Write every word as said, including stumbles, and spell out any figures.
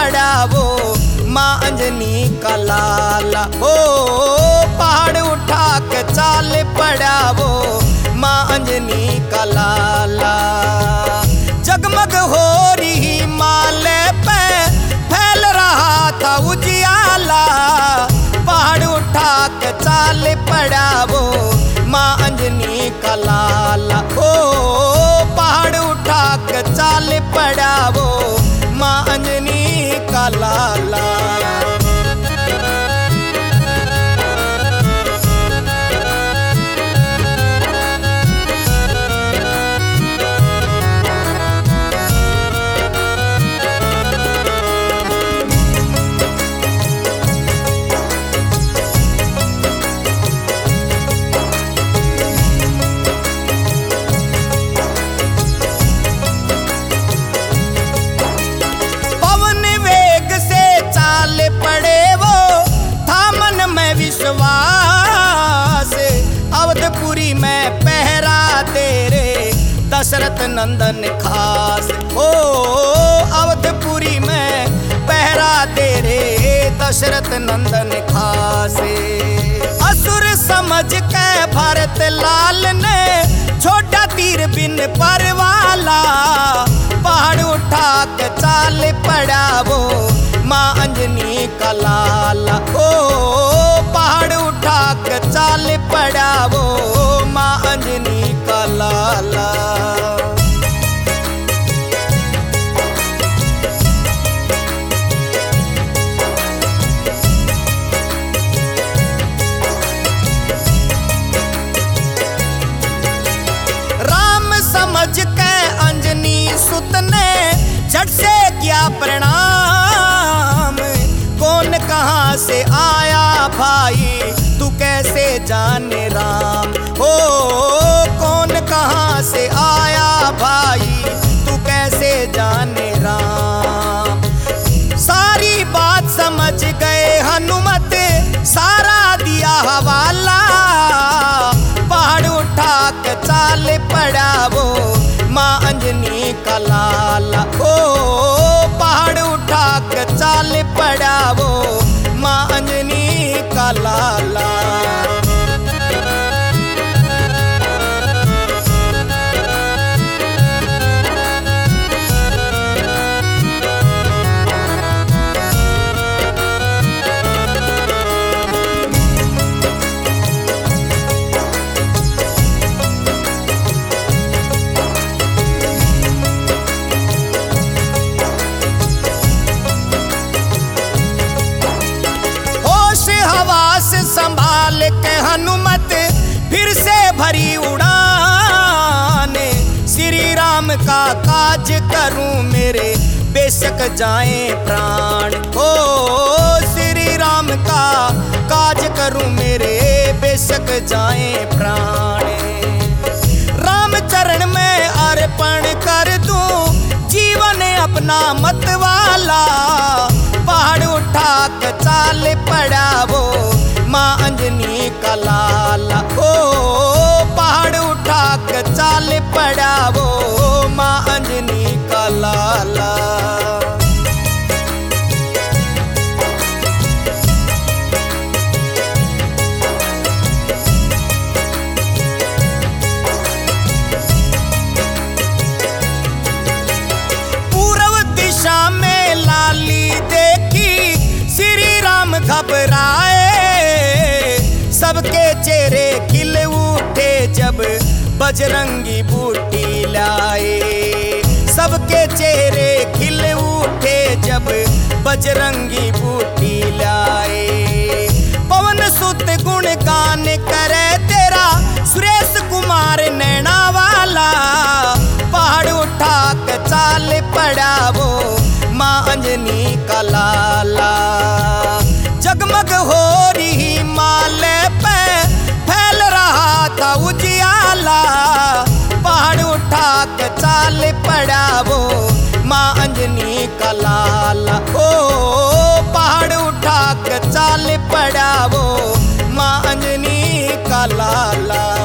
पड़ावो माँ अंजनी का लाला। ओ पहाड़ उठा के चाल पड़ावो माँ अंजनी का लाला। जगमग हो रही माले पे फैल रहा था उजियाला। पहाड़ उठा के चाल पड़ावो माँ अंजनी का लाला। ओ पहाड़ उठा के चाल पड़ावो माँ अंजनी का लाला। अवधपुरी में पहरा तेरे दशरथ नंदन खास। ओ अवधपुरी में पहरा तेरे दशरथ नंदन खास। असुर समझ के भरत लाल ने छोटा तीर बिन पर वाला। पहाड़ उठा के चाल पड़ावो माँ अंजनी का लाला। ओ पहाड़ उठा के चाल पड़ावो माँ अंजनी का लाला। राम समझ के अंजनी सुत ने झट से किया प्रणाम। कौन कहाँ से आया भाई तू कैसे जाने राम। ओ कौन कहाँ से आया भाई तू कैसे जाने राम। सारी बात समझ गए हनुमत सारा दिया हवाला। पहाड़ उठा के चाल पड़ावो माँ अंजनी का लाला। ओ पहाड़ उठा के चाल पड़ावो माँ अंजनी का लाला। संभाल के हनुमत फिर से भरी उड़ान। श्री राम का काज करूं मेरे बेशक जाए प्राण। ओ श्री राम का काज करूं मेरे बेशक जाए प्राण। राम चरण में अर्पण कर दूं जीवन अपना मत वाला। पहाड़ उठा के चाल पड़ावो माँ अंजनी का लाला। ओ पहाड़ उठा के चाल पड़ावो माँ अंजनी का लाला। पूर्व दिशा में लाली देखी श्री राम घबराए। सबके चेहरे खिल उठे जब बजरंगी बूटी लाए। सबके चेहरे खिल उठे जब बजरंगी बूटी लाए। पवन सुत गुण गान करे तेरा सुरेश कुमार नैना वाला। पहाड़ उठा के चाल पड़ावो माँ अंजनी का लाला। जगमग हो रही माले पे फैल रहा था उजियाला। पहाड़ उठा के चाल पड़ावो माँ अंजनी का लाला। ओ पहाड़ उठा के चाल पड़ावो माँ अंजनी का लाला।